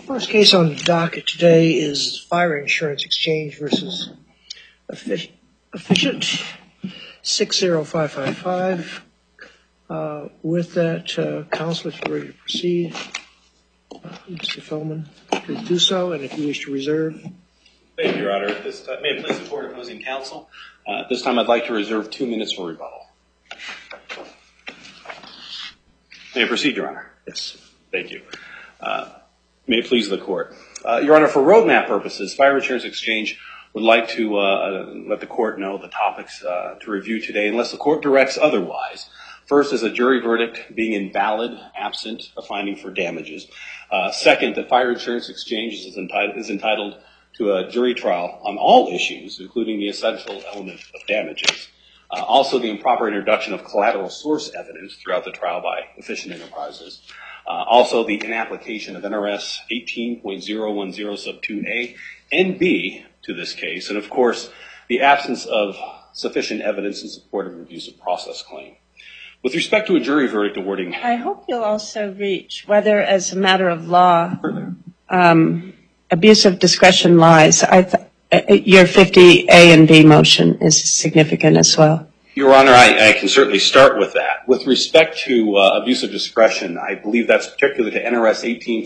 First case on the docket today is Fire Insurance Exchange versus Efficient 60555. With that, counsel, if you're ready to proceed, Mr. Feldman, please do so, and if you wish to reserve. Thank you, Your Honor. At this time, may it please the court opposing counsel. At this time, I'd like to reserve 2 minutes for rebuttal. May I proceed, Your Honor? Yes. Thank you. May it please the court. Your Honor, for roadmap purposes, Fire Insurance Exchange would like to let the court know the topics to review today, unless the court directs otherwise. First is a jury verdict being invalid, absent a finding for damages. Second, that Fire Insurance Exchange is entitled to a jury trial on all issues, including the essential element of damages. Also, the improper introduction of collateral source evidence throughout the trial by Efficient Enterprises. Also, the inapplication of NRS 18.010 sub 2A and B to this case. And of course, the absence of sufficient evidence in support of an abusive process claim. With respect to a jury verdict awarding... I hope you'll also reach whether, as a matter of law, abusive discretion lies. Your 50A and B motion is significant as well. Your Honor, I can certainly start with that. With respect to abusive discretion, I believe that's particular to NRS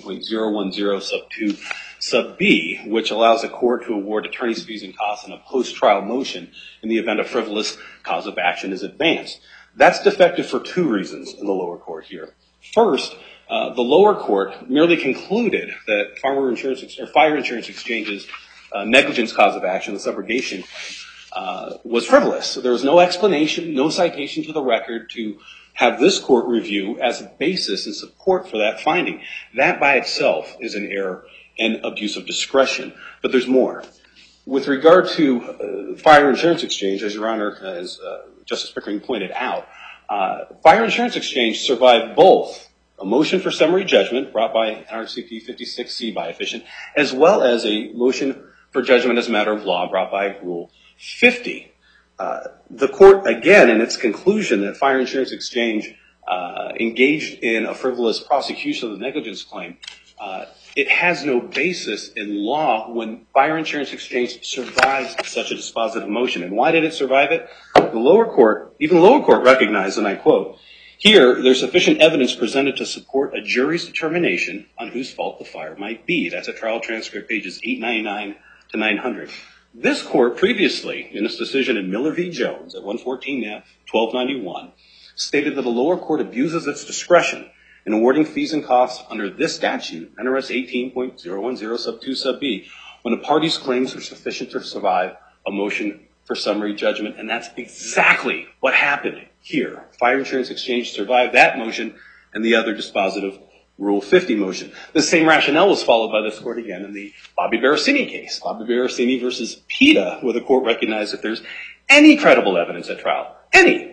18.010 sub 2 sub B, which allows a court to award attorney's fees and costs in a post-trial motion in the event a frivolous cause of action is advanced. That's defective for 2 reasons in the lower court here. First, the lower court merely concluded that Fire Insurance Exchange's negligence cause of action, the subrogation claim, was frivolous. So there was no explanation, no citation to the record to have this court review as a basis and support for that finding. That by itself is an error and abuse of discretion. But there's more. With regard to Fire Insurance Exchange, as Your Honor, as Justice Pickering pointed out, Fire Insurance Exchange survived both a motion for summary judgment brought by NRCP 56C by Efficient, as well as a motion for judgment as a matter of law brought by Rule 50. The court, again, in its conclusion that Fire Insurance Exchange engaged in a frivolous prosecution of the negligence claim, it has no basis in law when Fire Insurance Exchange survives such a dispositive motion. And why did it survive it? The lower court, even the lower court recognized, and I quote, "Here, there's sufficient evidence presented to support a jury's determination on whose fault the fire might be." That's at trial transcript pages 899 to 900. This court previously, in its decision in Miller v. Jones at 114 F 1291, stated that the lower court abuses its discretion in awarding fees and costs under this statute, NRS 18.010 sub 2 sub B, when a party's claims are sufficient to survive a motion for summary judgment. And that's exactly what happened here. Fire Insurance Exchange survived that motion and the other dispositive Rule 50 motion. The same rationale was followed by this court again in the Bobby Barasini case, Bobby Barasini versus PETA, where the court recognized if there's any credible evidence at trial, then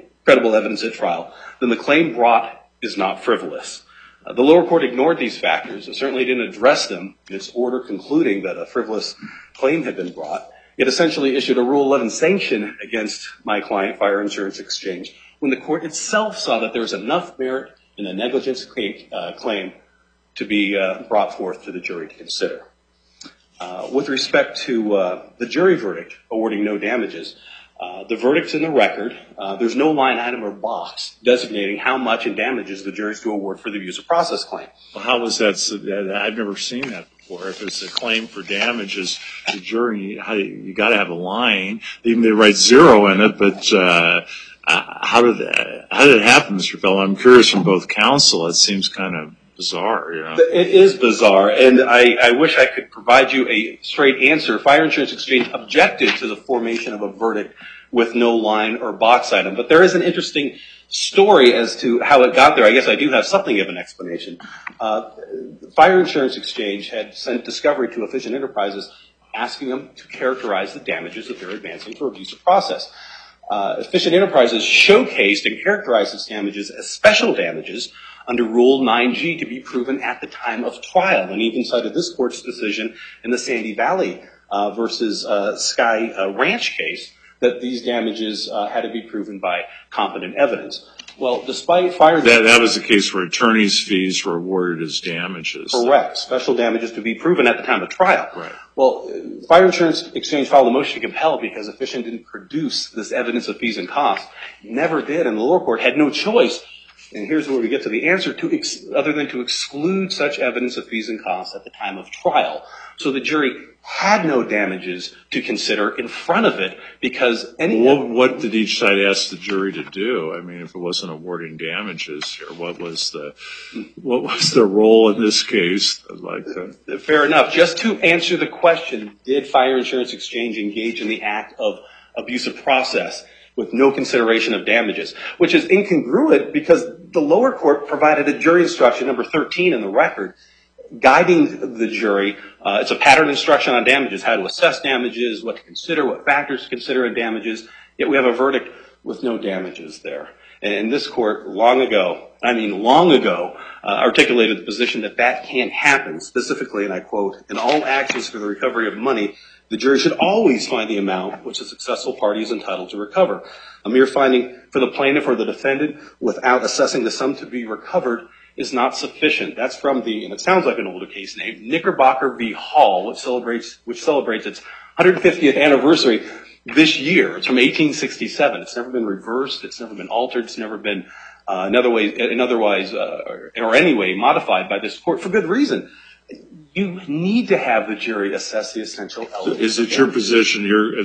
the claim brought is not frivolous. The lower court ignored these factors. It certainly didn't address them in its order concluding that a frivolous claim had been brought. It essentially issued a Rule 11 sanction against my client, Fire Insurance Exchange, when the court itself saw that there was enough merit in the negligence claim to be brought forth to the jury to consider. With respect to the jury verdict awarding no damages, the verdict's in the record. There's no line item or box designating how much in damages the jury's to award for the abuse of process claim. Well, how was that? I've never seen that before. If it's a claim for damages, the jury, you got to have a line. Even they write 0 in it, but how did it happen, Mr. Feldman? I'm curious from both counsel. It seems kind of bizarre. You know? It is bizarre, and I wish I could provide you a straight answer. Fire Insurance Exchange objected to the formation of a verdict with no line or box item, but there is an interesting story as to how it got there. I guess I do have something of an explanation. Fire Insurance Exchange had sent discovery to Efficient Enterprises asking them to characterize the damages that they're advancing for abuse of process. Efficient Enterprises showcased and characterized its damages as special damages under Rule 9G to be proven at the time of trial, and even cited this court's decision in the Sandy Valley versus Sky Ranch case that these damages had to be proven by competent evidence. Well, despite fire That was the case where attorney's fees were awarded as damages. correct, special damages to be proven at the time of trial. Right. Well, Fire Insurance Exchange filed a motion to compel because Efficient didn't produce this evidence of fees and costs. Never did, and the lower court had no choice. And here's where we get to the answer, other than to exclude such evidence of fees and costs at the time of trial. So the jury had no damages to consider in front of it because What did each side ask the jury to do? I mean, if it wasn't awarding damages here, what was the role in this case? Fair enough. Just to answer the question, did Fire Insurance Exchange engage in the act of abusive process with no consideration of damages, which is incongruent because the lower court provided a jury instruction, number 13 in the record, guiding the jury. It's a pattern instruction on damages, how to assess damages, what to consider, what factors to consider in damages. Yet we have a verdict with no damages there. And this court long ago, articulated the position that can't happen. Specifically, and I quote, in all actions for the recovery of money, the jury should always find the amount which a successful party is entitled to recover. A mere finding for the plaintiff or the defendant without assessing the sum to be recovered is not sufficient. That's from and it sounds like an older case name, Knickerbocker v. Hall, which celebrates its 150th anniversary this year. It's from 1867. It's never been reversed. It's never been altered. It's never been in any way modified by this court for good reason. You need to have the jury assess the essential elements. Is it your position here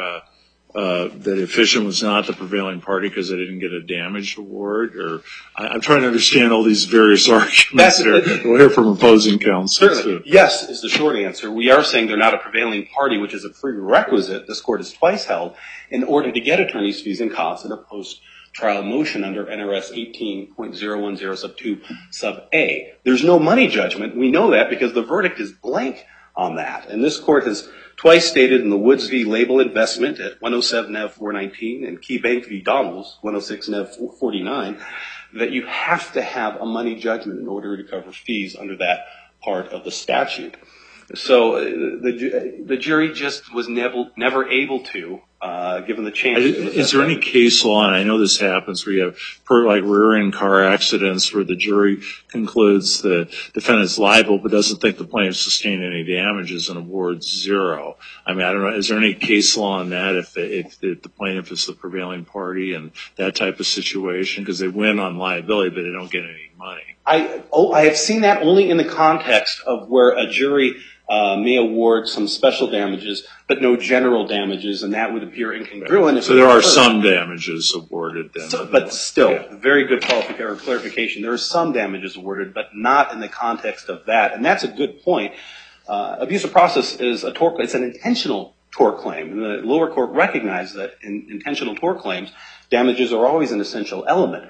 that Efficient was not the prevailing party because they didn't get a damage award? Or I'm trying to understand all these various arguments here. We'll hear from opposing counsel. Certainly. Yes is the short answer. We are saying they're not a prevailing party, which is a prerequisite, this court has twice held, in order to get attorney's fees and costs in a post-trial motion under NRS 18.010 sub 2 sub A. There's no money judgment. We know that because the verdict is blank on that. And this court has twice stated in the Woods v. Label Investment at 107 Nev 419 and Key Bank v. Donalds 106 Nev 49 that you have to have a money judgment in order to cover fees under that part of the statute. So the jury just was never able to, given the chance. Is there any case law, and I know this happens, where you have like rear-end car accidents where the jury concludes the defendant's liable but doesn't think the plaintiff sustained any damages and awards zero? I mean, I don't know. Is there any case law on that if the plaintiff is the prevailing party and that type of situation? Because they win on liability but they don't get any money. I have seen that only in the context of where a jury may award some special damages, but no general damages, and that would appear incongruent. So there are some damages awarded then. But still, very good clarification. There are some damages awarded, but not in the context of that. And that's a good point. Abusive process is a tort. It's an intentional tort claim. And the lower court recognized that in intentional tort claims, damages are always an essential element.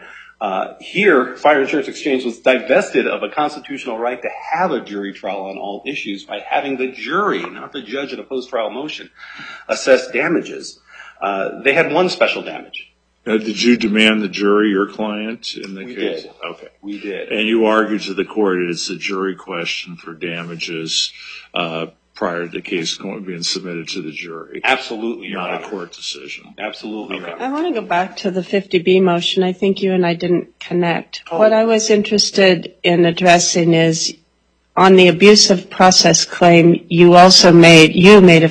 Here, Fire Insurance Exchange was divested of a constitutional right to have a jury trial on all issues by having the jury, not the judge in a post-trial motion, assess damages. They had one special damage. Did you demand the jury, your client, in the case? We did. Okay. We did. And you argued to the court it's a jury question for damages prior to the case being submitted to the jury. Absolutely, Your Honor. Not a court decision. Absolutely, Your Honor. I want to go back to the 50B motion. I think you and I didn't connect. What I was interested in addressing is on the abusive process claim, you made a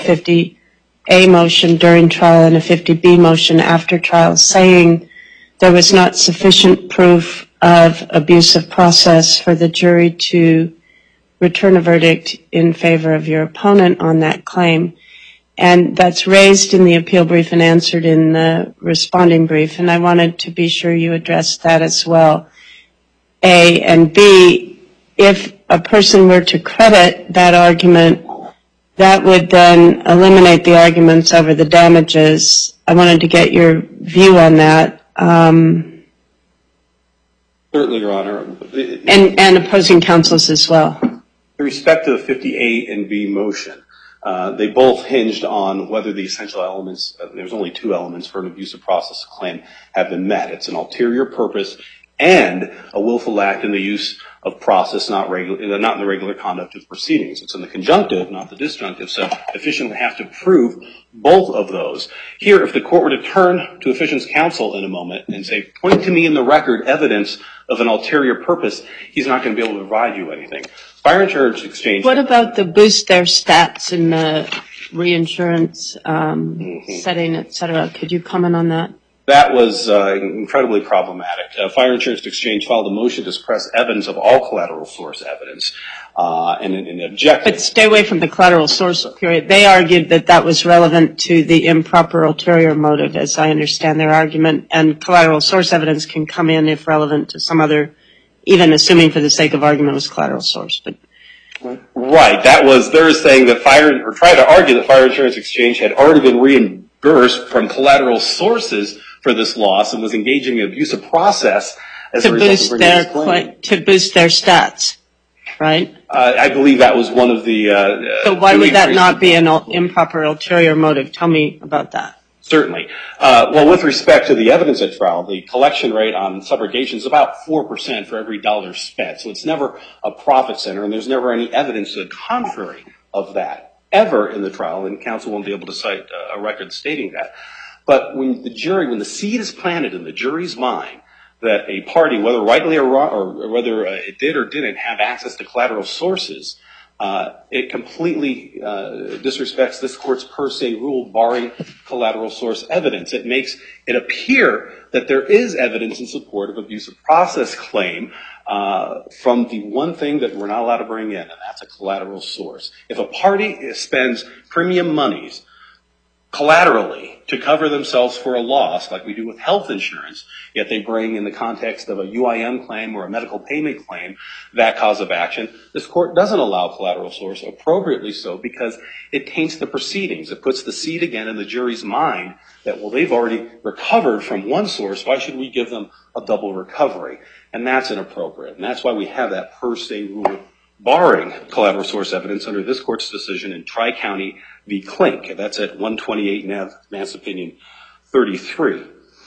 50A motion during trial and a 50B motion after trial, saying there was not sufficient proof of abusive process for the jury to return a verdict in favor of your opponent on that claim. And that's raised in the appeal brief and answered in the responding brief. And I wanted to be sure you addressed that as well. A, and B, if a person were to credit that argument, that would then eliminate the arguments over the damages. I wanted to get your view on that. Certainly, Your Honor. And opposing counsels as well. With respect to the 50A and B motion, they both hinged on whether the essential elements, there's only two elements for an abusive process claim, have been met. It's an ulterior purpose and a willful act in the use of process not in the regular conduct of proceedings. It's in the conjunctive, not the disjunctive, so Efficient would have to prove both of those. Here, if the court were to turn to Efficient's counsel in a moment and say, point to me in the record evidence of an ulterior purpose, he's not going to be able to provide you anything. Fire Insurance Exchange. What about the boost their stats in the reinsurance setting, et cetera? Could you comment on that? That was incredibly problematic. Fire Insurance Exchange filed a motion to suppress evidence of all collateral source evidence and objected. But stay away from the collateral source period. They argued that that was relevant to the improper ulterior motive, as I understand their argument, and collateral source evidence can come in if relevant to some other, even assuming for the sake of argument it was collateral source. But right, they're saying that trying to argue that Fire Insurance Exchange had already been reimbursed from collateral sources for this loss and was engaging in an abusive process as a result of bringing this claim. To boost their stats, right? I believe that was one of the... so why would that not be an improper ulterior motive? Tell me about that. Certainly. Well, with respect to the evidence at trial, the collection rate on subrogation is about 4% for every dollar spent. So it's never a profit center, and there's never any evidence to the contrary of that ever in the trial, and counsel won't be able to cite a record stating that. But when the seed is planted in the jury's mind that a party, whether rightly or wrong, or whether it did or didn't have access to collateral sources, it completely disrespects this court's per se rule barring collateral source evidence. It makes it appear that there is evidence in support of abusive process claim from the one thing that we're not allowed to bring in, and that's a collateral source. If a party spends premium monies collaterally to cover themselves for a loss, like we do with health insurance, yet they bring in the context of a UIM claim or a medical payment claim that cause of action, this court doesn't allow collateral source, appropriately so, because it taints the proceedings. It puts the seed again in the jury's mind that, well, they've already recovered from one source, why should we give them a double recovery? And that's inappropriate. And that's why we have that per se rule barring collateral source evidence under this court's decision in Tri-County v. Klink. That's at 128 Nance Opinion 33.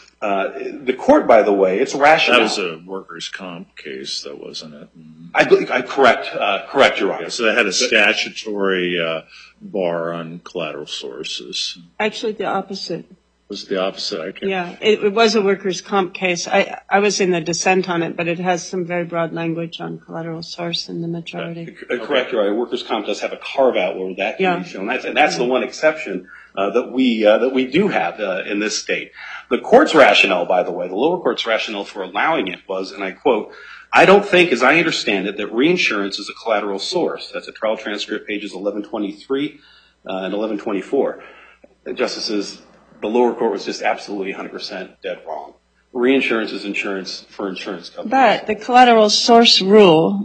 The court, by the way, it's rational. That was a workers' comp case, though, wasn't it? I correct, Your Honor. Yeah, so they had a statutory bar on collateral sources. Actually, the opposite. Was it the opposite? Yeah, it was a workers' comp case. I was in the dissent on it, but it has some very broad language on collateral source in the majority. Correct, Your Honor. Workers' comp does have a carve-out where that can be shown. And that's the one exception that we do have in this state. The court's rationale, by the way, the lower court's rationale for allowing it was, and I quote, "I don't think, as I understand it, that reinsurance is a collateral source." That's a trial transcript, pages 1123 and 1124. Justices, the lower court was just absolutely 100% dead wrong. Reinsurance is insurance for insurance companies. But the collateral source rule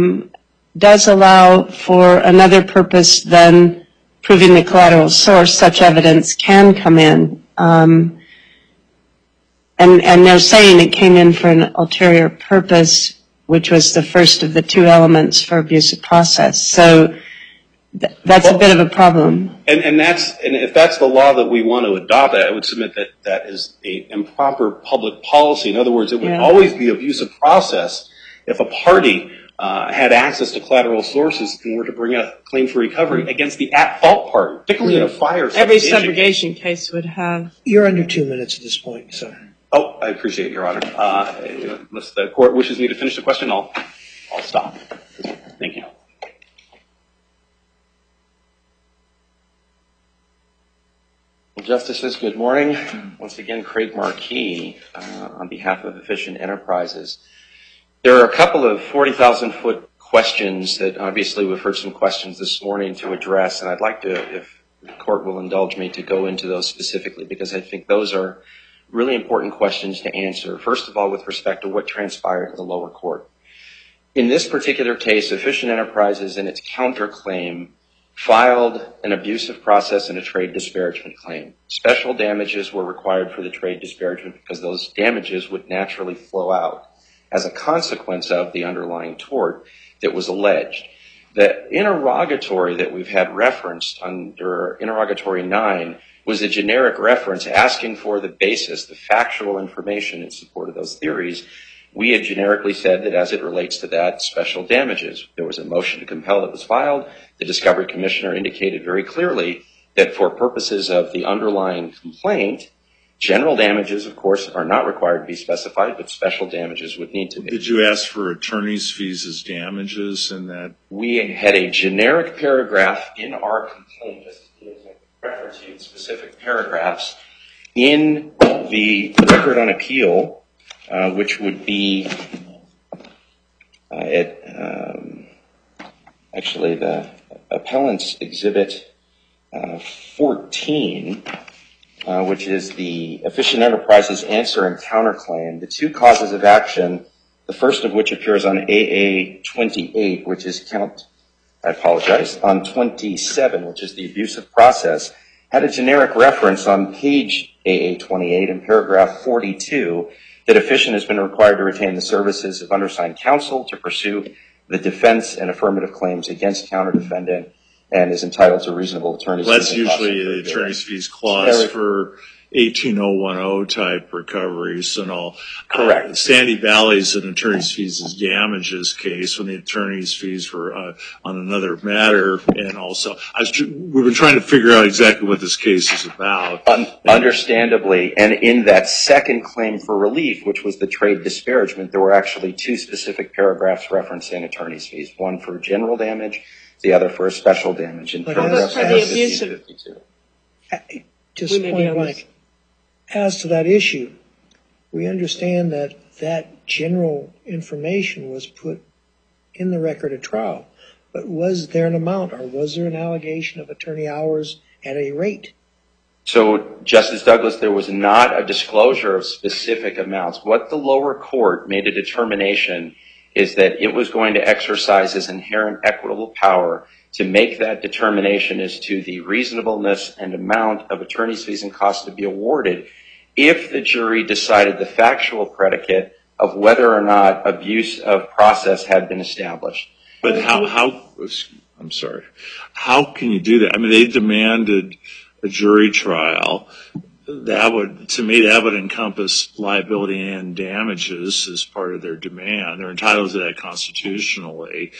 does allow for another purpose than proving the collateral source. Such evidence can come in. And they're saying it came in for an ulterior purpose, which was the first of the two elements for abusive process. So that's a bit of a problem. And if that's the law that we want to adopt, I would submit that that is an improper public policy. In other words, it would always be abusive process if a party had access to collateral sources and were to bring a claim for recovery against the at-fault party, particularly in a fire. Every subrogation case would have. You're under 2 minutes at this point, so. Oh, I appreciate it, Your Honor. Unless the court wishes me to finish the question, I'll stop. Thank you. Well, Justices, good morning. Once again, Craig Marquis on behalf of Efficient Enterprises. There are a couple of 40,000-foot questions that obviously we've heard some questions this morning to address, and I'd like to, if the court will indulge me, to go into those specifically because I think those are really important questions to answer. First of all, with respect to what transpired in the lower court. In this particular case, Efficient Enterprises in its counterclaim filed an abusive process and a trade disparagement claim. Special damages were required for the trade disparagement because those damages would naturally flow out as a consequence of the underlying tort that was alleged. The interrogatory that we've had referenced under Interrogatory 9 was a generic reference asking for the basis, the factual information in support of those theories. we had generically said that as it relates to that, special damages. There was a motion to compel that was filed. The discovery commissioner indicated very clearly that for purposes of the underlying complaint, general damages, of course, are not required to be specified, but special damages would need to be. Did you ask for attorney's fees as damages in that? We had a generic paragraph in our complaint, just referencing specific paragraphs, in the record on appeal, which would be actually the appellant's exhibit 14, which is the Efficient Enterprises answer and counterclaim. The two causes of action, the first of which appears on AA 28, which is on 27, which is the abusive process, had a generic reference on page AA 28 in paragraph 42 that Efficient has been required to retain the services of undersigned counsel to pursue the defense and affirmative claims against counter-defendant and is entitled to reasonable attorney's fees. That's usually the attorney's fees clause for 18010 type recoveries and all. Correct. Sandy Valley's an attorney's fees as damages case when the attorney's fees were on another matter. And also, we've been trying to figure out exactly what this case is about. Understandably, and in that second claim for relief, which was the trade disparagement, there were actually two specific paragraphs referencing attorney's fees, one for general damage, the other for a special damage. In paragraph for the abusive. Just point blank. As to that issue, we understand that that general information was put in the record of trial, but was there an amount or was there an allegation of attorney hours at a rate? So, Justice Douglas, there was not a disclosure of specific amounts. What the lower court made a determination is that it was going to exercise its inherent equitable power to make that determination as to the reasonableness and amount of attorney's fees and costs to be awarded if the jury decided the factual predicate of whether or not abuse of process had been established. But how can you do that? I mean, they demanded a jury trial. That would encompass liability and damages as part of their demand. They're entitled to that constitutionally.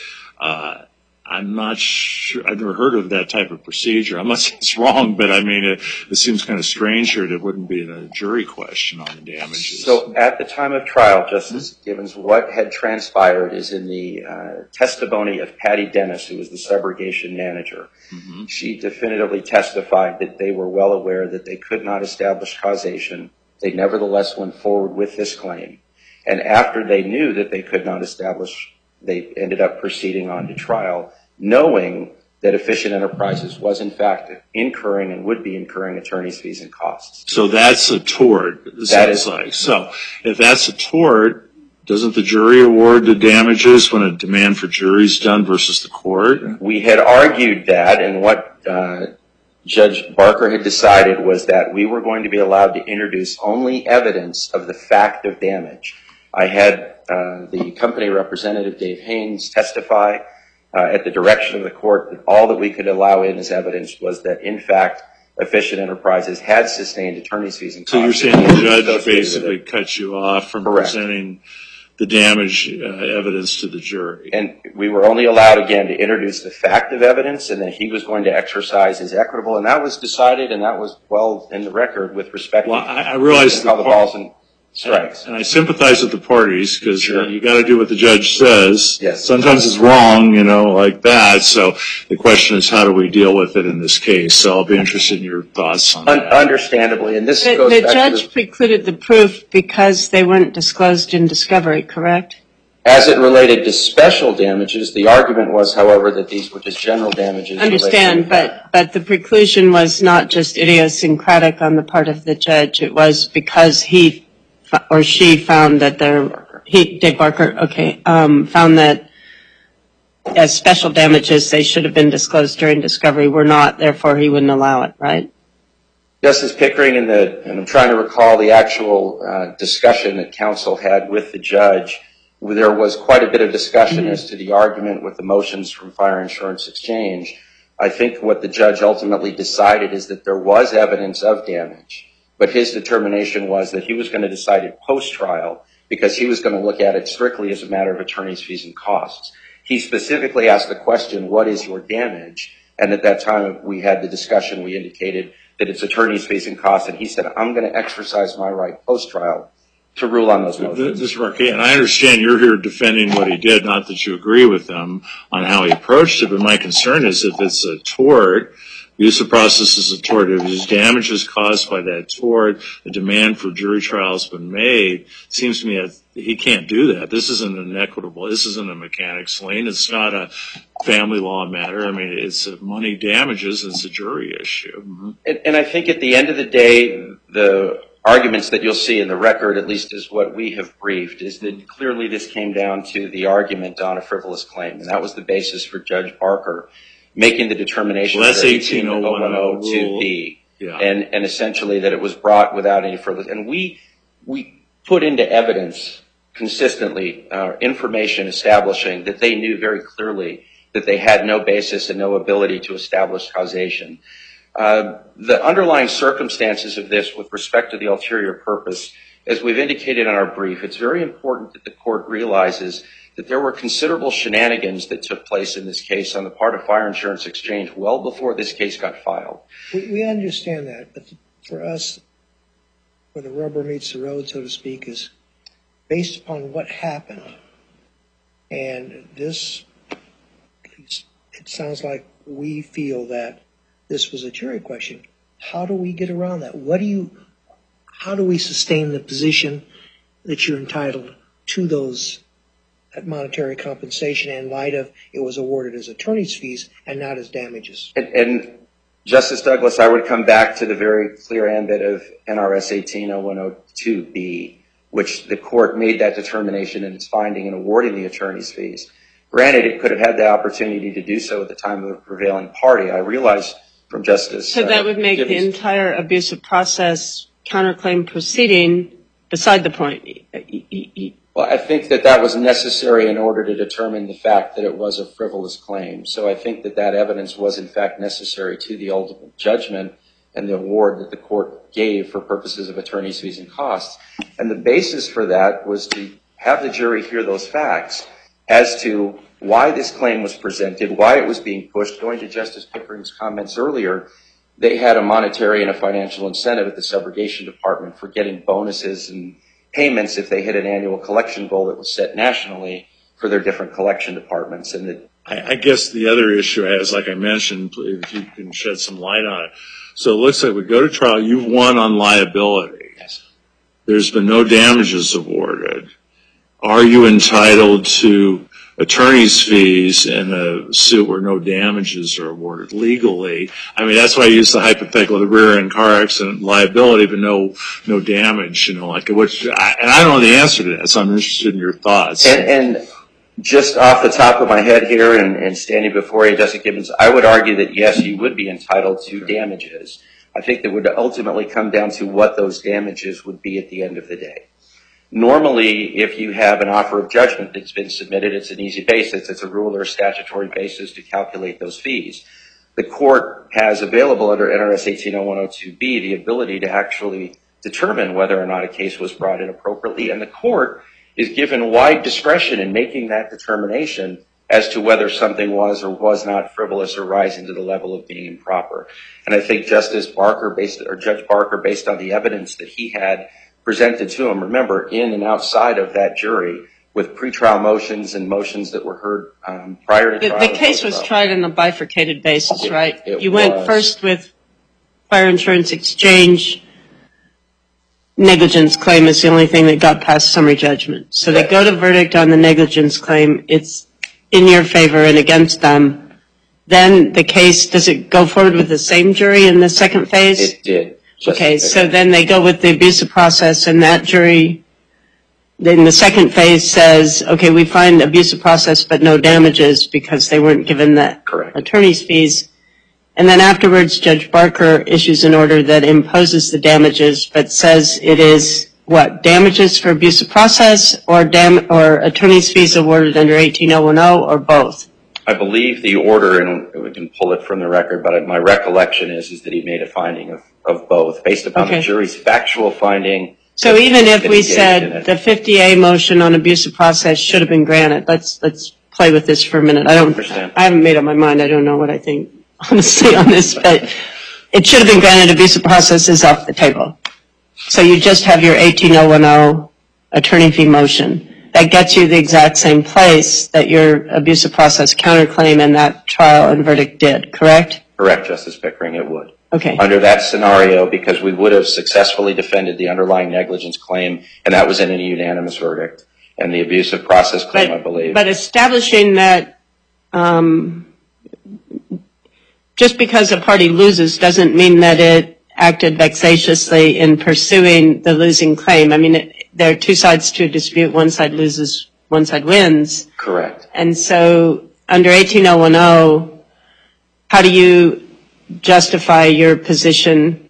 I'm not sure. I've never heard of that type of procedure. I'm not saying it's wrong, but I mean, it seems kind of strange here that it wouldn't be a jury question on the damages. So at the time of trial, Justice Gibbons, what had transpired is in the testimony of Patty Dennis, who was the subrogation manager. Mm-hmm. She definitively testified that they were well aware that they could not establish causation. They nevertheless went forward with this claim. And after they knew that they could not establish, they ended up proceeding on to trial, knowing that Efficient Enterprises was in fact incurring and would be incurring attorney's fees and costs. So that's a tort. That is like. So if that's a tort, doesn't the jury award the damages when a demand for jury is done versus the court? We had argued that, and what Judge Barker had decided was that we were going to be allowed to introduce only evidence of the fact of damage. I had the company representative, Dave Haynes, testify at the direction of the court that all that we could allow in as evidence was that, in fact, Efficient Enterprises had sustained attorney's fees and costs. So you're saying the judge basically cut you off from presenting the damage evidence to the jury? And we were only allowed, again, to introduce the fact of evidence, and that he was going to exercise his equitable, and that was decided, and that was well in the record with respect to I realize how the balls and strikes. And I sympathize with the parties, because you got to do what the judge says. Yes. Sometimes it's wrong, like that. So the question is, how do we deal with it in this case? So I'll be interested in your thoughts on that. Understandably, and this goes the back judge to precluded the proof because they weren't disclosed in discovery, correct? As it related to special damages, the argument was, however, that these were just general damages. Understand, but the preclusion was not just idiosyncratic on the part of the judge. It was because he or she found that Dave Barker, found that as special damages, they should have been disclosed during discovery, were not, therefore he wouldn't allow it, right? Justice Pickering, and I'm trying to recall the actual discussion that counsel had with the judge, there was quite a bit of discussion as to the argument with the motions from Fire Insurance Exchange. I think what the judge ultimately decided is that there was evidence of damage, but his determination was that he was going to decide it post-trial, because he was going to look at it strictly as a matter of attorney's fees and costs. He specifically asked the question, what is your damage? And at that time we had the discussion, we indicated that it's attorney's fees and costs, and he said, I'm going to exercise my right post-trial to rule on those motions. Mr. Marquis, and I understand you're here defending what he did, not that you agree with him on how he approached it, but my concern is if it's a tort, use of process is a tort, if his damage is caused by that tort, the demand for jury trial has been made, it seems to me that he can't do that. This isn't inequitable. This isn't a mechanics lien. It's not a family law matter. I mean, it's money damages. It's a jury issue. Mm-hmm. And I think at the end of the day, the arguments that you'll see in the record, at least is what we have briefed, is that clearly this came down to the argument on a frivolous claim. And that was the basis for Judge Barker making the determination well, that's that 18010 yeah. and essentially that it was brought without any frivolous. And we put into evidence consistently information establishing that they knew very clearly that they had no basis and no ability to establish causation. The underlying circumstances of this with respect to the ulterior purpose, as we've indicated in our brief, it's very important that the court realizes that there were considerable shenanigans that took place in this case on the part of Fire Insurance Exchange well before this case got filed. We understand that, but for us, where the rubber meets the road, so to speak, is based upon what happened. And this, at least it sounds like we feel that this was a jury question. How do we get around that? How do we sustain the position that you're entitled to that monetary compensation in light of it was awarded as attorney's fees and not as damages? And Justice Douglas, I would come back to the very clear ambit of NRS 180102B, which the court made that determination in its finding and awarding the attorney's fees. Granted, it could have had the opportunity to do so at the time of the prevailing party. I realize from Justice So that would make the entire abusive process counterclaim proceeding beside the point. Well, I think that was necessary in order to determine the fact that it was a frivolous claim. So I think that evidence was in fact necessary to the ultimate judgment and the award that the court gave for purposes of attorney's fees and costs. And the basis for that was to have the jury hear those facts as to why this claim was presented, why it was being pushed. Going to Justice Pickering's comments earlier, they had a monetary and a financial incentive at the subrogation department for getting bonuses and payments if they hit an annual collection goal that was set nationally for their different collection departments. And I guess the other issue is, like I mentioned, if you can shed some light on it. So it looks like we go to trial. You've won on liability. Yes. There's been no damages awarded. Are you entitled to attorney's fees in a suit where no damages are awarded legally? I mean, that's why I use the hypothetical of the rear-end car accident liability, but no damage, like which, and I don't know the answer to that, so I'm interested in your thoughts. And just off the top of my head here and standing before you, Justice Gibbons, I would argue that yes, you would be entitled to damages. I think that would ultimately come down to what those damages would be at the end of the day. Normally, if you have an offer of judgment that's been submitted, it's an easy basis. It's a rule or statutory basis to calculate those fees. The court has available under NRS 180102B the ability to actually determine whether or not a case was brought in appropriately, and the court is given wide discretion in making that determination as to whether something was or was not frivolous or rising to the level of being improper. And I think Judge Barker, based on the evidence that he had presented to him, remember, in and outside of that jury, with pretrial motions and motions that were heard prior to trial. The case was tried on a bifurcated basis, right? You was. went first with Fire Insurance Exchange. Negligence claim is the only thing that got past summary judgment. So they go to verdict on the negligence claim. It's in your favor and against them. Then the case, does it go forward with the same jury in the second phase? It did. Okay, so then they go with the abusive process, and that jury, then the second phase says, okay, we find abusive process but no damages because they weren't given the attorney's fees. And then afterwards, Judge Barker issues an order that imposes the damages but says it is, what, damages for abusive process or attorney's fees awarded under 18010 or both? I believe the order, and we can pull it from the record, but my recollection is that he made a finding of both based upon the jury's factual finding So even if we engaged in said it. the 50A motion on abuse of process should have been granted, let's play with this for a minute. I haven't made up my mind. I don't know what I think honestly on this, but it should have been granted. Abuse of process is off the table. So you just have your 18010 attorney fee motion. That gets you the exact same place that your abuse of process counterclaim and that trial and verdict did, correct? Correct, Justice Pickering, it would. Okay. Under that scenario, because we would have successfully defended the underlying negligence claim, and that was in a unanimous verdict, and the abuse of process claim, I believe. But establishing that just because a party loses doesn't mean that it acted vexatiously in pursuing the losing claim. I mean, there are two sides to a dispute. One side loses, one side wins. Correct. And so under 18010, how do you justify your position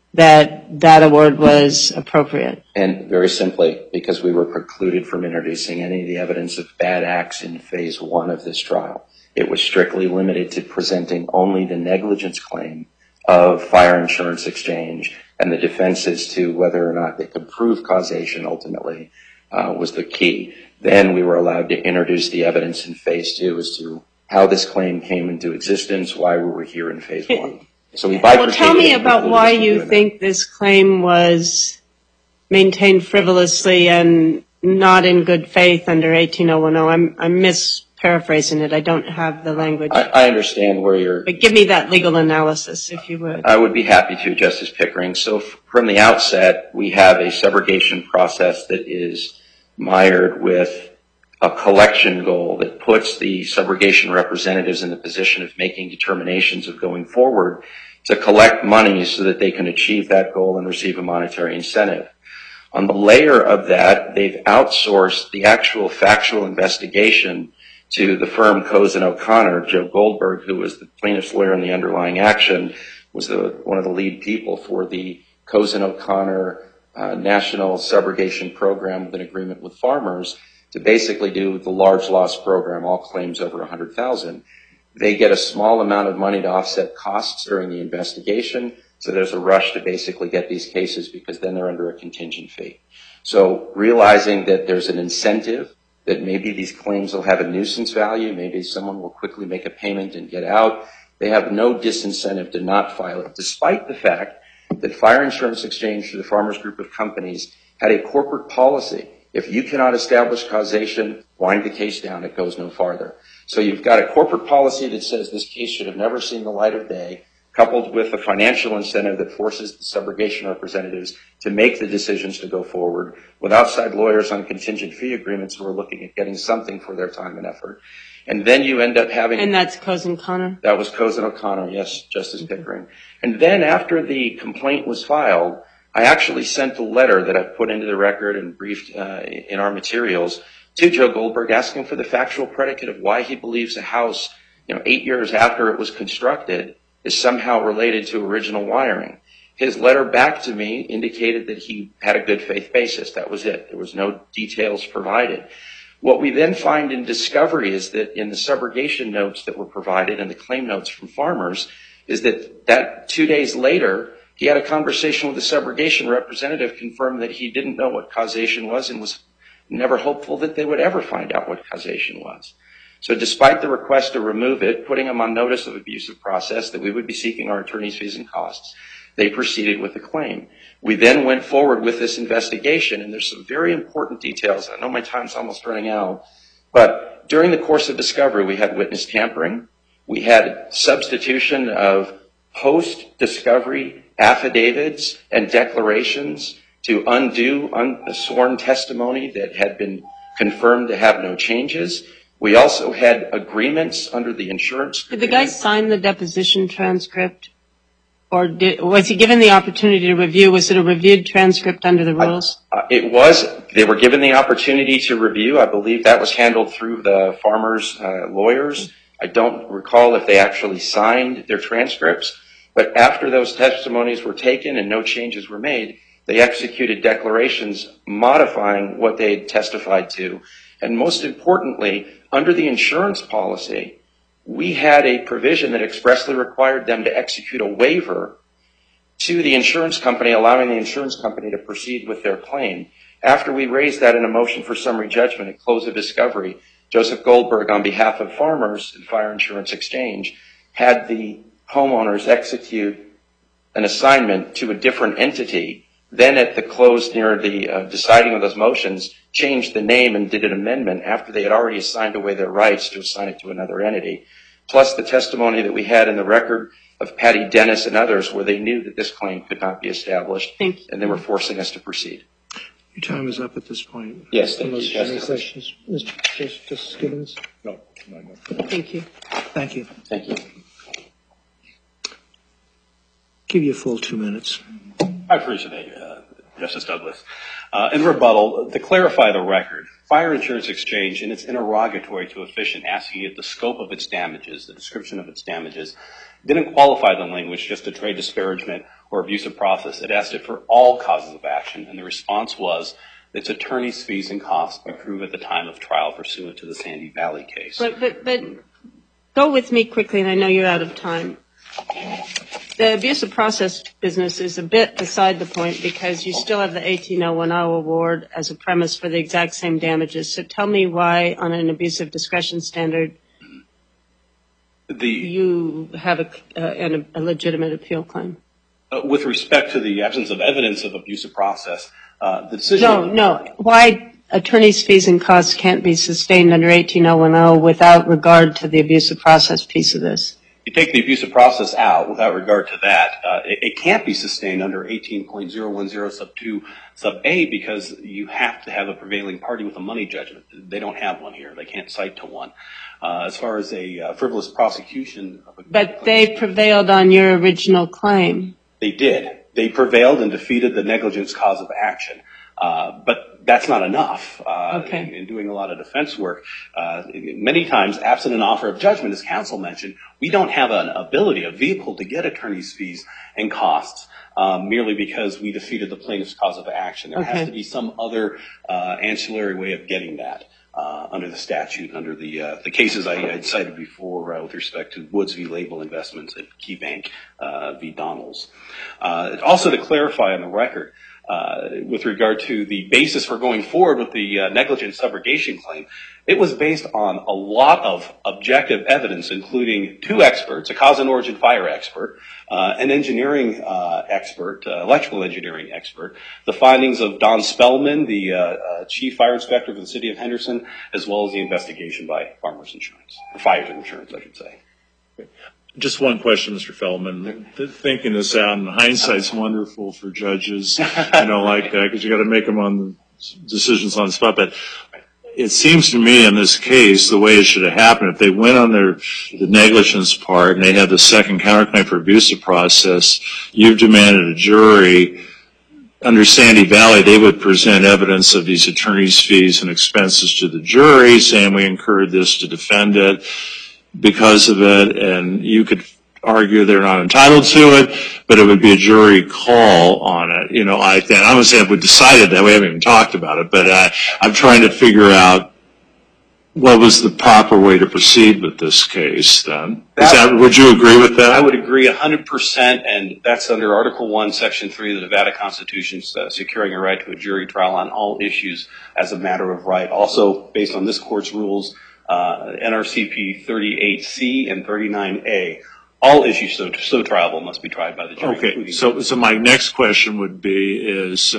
that that award was appropriate? And very simply, because we were precluded from introducing any of the evidence of bad acts in phase one of this trial. It was strictly limited to presenting only the negligence claim of Fire Insurance Exchange, and the defenses to whether or not they could prove causation ultimately was the key. Then we were allowed to introduce the evidence in phase two as to how this claim came into existence, why we were here in phase one. So we bifurcated. Well, tell me about why you think this claim was maintained frivolously and not in good faith under 18010. I'm misparaphrasing it. I don't have the language. I understand where you're... But give me that legal analysis, if you would. I would be happy to, Justice Pickering. So from the outset, we have a subrogation process that is mired with a collection goal that puts the subrogation representatives in the position of making determinations of going forward to collect money so that they can achieve that goal and receive a monetary incentive. On the layer of that, they've outsourced the actual factual investigation to the firm Cozen O'Connor. Joe Goldberg, who was the plaintiff's lawyer in the underlying action, was one of the lead people for the Cozen O'Connor National Subrogation Program with an agreement with farmers to basically do the large loss program, all claims over $100,000. They get a small amount of money to offset costs during the investigation, so there's a rush to basically get these cases because then they're under a contingent fee. So realizing that there's an incentive, that maybe these claims will have a nuisance value, maybe someone will quickly make a payment and get out, they have no disincentive to not file it, despite the fact that Fire Insurance Exchange, through the Farmers Group of Companies, had a corporate policy. If you cannot establish causation, wind the case down, it goes no farther. So you've got a corporate policy that says this case should have never seen the light of day, coupled with a financial incentive that forces the subrogation representatives to make the decisions to go forward, with outside lawyers on contingent fee agreements who are looking at getting something for their time and effort. And then you end up having... And that's Cozen O'Connor? That was Cozen O'Connor, yes, Justice Pickering. And then after the complaint was filed, I actually sent a letter that I put into the record and briefed in our materials to Joe Goldberg, asking for the factual predicate of why he believes a house, 8 years after it was constructed, is somehow related to original wiring. His letter back to me indicated that he had a good faith basis. That was it. There was no details provided. What we then find in discovery is that in the subrogation notes that were provided and the claim notes from farmers is that 2 days later, he had a conversation with the subrogation representative, confirmed that he didn't know what causation was and was never hopeful that they would ever find out what causation was. So despite the request to remove it, putting them on notice of abusive process that we would be seeking our attorney's fees and costs, they proceeded with the claim. We then went forward with this investigation, and there's some very important details. I know my time's almost running out, but during the course of discovery, we had witness tampering. We had substitution of post-discovery affidavits and declarations to undo sworn testimony that had been confirmed to have no changes. We also had agreements under the insurance. Did the guy sign the deposition transcript? Or was he given the opportunity to review? Was it a reviewed transcript under the rules? It was. They were given the opportunity to review. I believe that was handled through the farmers' lawyers. I don't recall if they actually signed their transcripts. But after those testimonies were taken and no changes were made, they executed declarations modifying what they had testified to. And most importantly, under the insurance policy, we had a provision that expressly required them to execute a waiver to the insurance company, allowing the insurance company to proceed with their claim. After we raised that in a motion for summary judgment at close of discovery, Joseph Goldberg, on behalf of Farmers and Fire Insurance Exchange, had the homeowners execute an assignment to a different entity. Then at the close near the deciding of those motions, changed the name and did an amendment after they had already assigned away their rights to assign it to another entity. Plus the testimony that we had in the record of Patty Dennis and others where they knew that this claim could not be established. Thank you. And they were forcing us to proceed. Your time is up at this point. Yes, thank you, Any Justice. questions? Justice Gibbons? No. Thank you. Thank you. Thank you. Give you a full 2 minutes. I appreciate it, Justice Douglas. In rebuttal, to clarify the record, Fire Insurance Exchange, in its interrogatory to Efficient, asking it the scope of its damages, the description of its damages, didn't qualify the language just to trade disparagement or abusive process. It asked it for all causes of action, and the response was its attorney's fees and costs accrue at the time of trial pursuant to the Sandy Valley case. But go with me quickly, and I know you're out of time. The abusive process business is a bit beside the point because you still have the 18010 award as a premise for the exact same damages. So tell me why, on an abusive discretion standard, you have a legitimate appeal claim. With respect to the absence of evidence of abusive process, the decision... No. Why attorney's fees and costs can't be sustained under 18010 without regard to the abusive process piece of this? You take the abusive process out without regard to that, it can't be sustained under 18.010 sub 2 sub A because you have to have a prevailing party with a money judgment. They don't have one here. They can't cite to one. As far as a frivolous prosecution... But they prevailed on your original claim. They did. They prevailed and defeated the negligence cause of action. But that's not enough. In doing a lot of defense work, many times, absent an offer of judgment, as counsel mentioned, we don't have an ability, a vehicle to get attorney's fees and costs merely because we defeated the plaintiff's cause of action. There has to be some other ancillary way of getting that under the statute, under the cases I cited before with respect to Woods v. Label Investments and KeyBank v. Donalds. Also, to clarify on the record, with regard to the basis for going forward with the negligent subrogation claim, it was based on a lot of objective evidence, including two experts, a cause and origin fire expert, an engineering expert, electrical engineering expert, the findings of Don Spellman, the chief fire inspector for the city of Henderson, as well as the investigation by Farmers Insurance, or Fires Insurance, I should say. Just one question, Mr. Feldman. Thinking this out, and hindsight's wonderful for judges, like that, because you got to make them on the decisions on the spot. But it seems to me in this case, the way it should have happened, if they went on the negligence part and they had the second counterclaim for abusive process, you've demanded a jury. Under Sandy Valley, they would present evidence of these attorney's fees and expenses to the jury, saying we incurred this to defend it because of it, and you could argue they're not entitled to it, but it would be a jury call on it. I'm going to say if we decided that, we haven't even talked about it, but I'm trying to figure out what was the proper way to proceed with this case then. Would you agree with that? I would agree 100%, and that's under Article 1, Section 3 of the Nevada Constitution, securing a right to a jury trial on all issues as a matter of right. Also, based on this court's rules, NRCP 38C and 39A, all issues so triable must be tried by the jury. Okay, so my next question would be is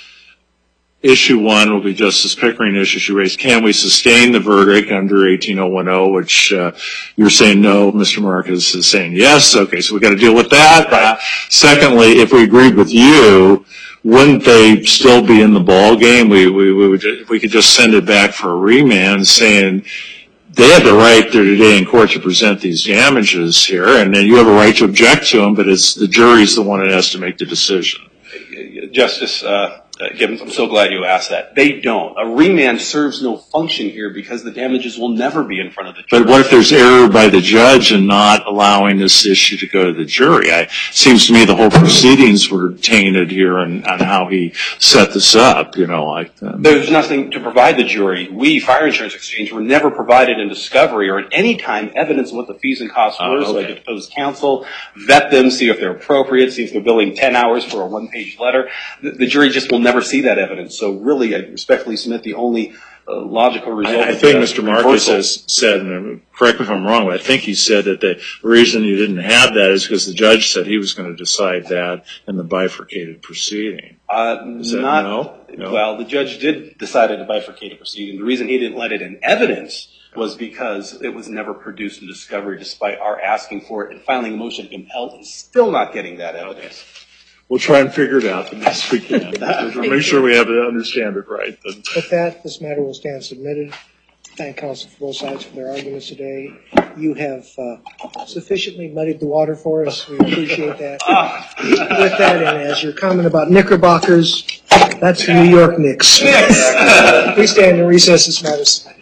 issue one will be Justice Pickering issue she raised. Can we sustain the verdict under 18010, which you're saying no, Mr. Marcus is saying yes. Okay, so we've got to deal with that. Secondly, if we agreed with you, wouldn't they still be in the ball game? We could just send it back for a remand saying they have the right there today in court to present these damages here, and then you have a right to object to them, but it's the jury's the one that has to make the decision. Justice, Gibbons, I'm so glad you asked that. They don't. A remand serves no function here because the damages will never be in front of the jury. But what if there's error by the judge in not allowing this issue to go to the jury? It seems to me the whole proceedings were tainted here on how he set this up, There's nothing to provide the jury. We, Fire Insurance Exchange, were never provided in discovery or at any time evidence of what the fees and costs were, so I could depose counsel, vet them, see if they're appropriate, see if they're billing 10 hours for a one-page letter. The jury just will never see that evidence. So really, I respectfully submit the only logical result. I think Mr. Marcus has said, and correct me if I'm wrong, but I think he said that the reason you didn't have that is because the judge said he was going to decide that in the bifurcated proceeding. No? Well, the judge did decide in a bifurcated proceeding. The reason he didn't let it in evidence was because it was never produced in discovery despite our asking for it and filing a motion to compel and still not getting that evidence. We'll try and figure it out the best we can. Make sure we understand it right. With that, this matter will stand submitted. Thank counsel for both sides for their arguments today. You have sufficiently muddied the water for us. We appreciate that. With that, and as your comment about Knickerbockers, that's the New York Knicks. We stand in recess. This matter is submitted.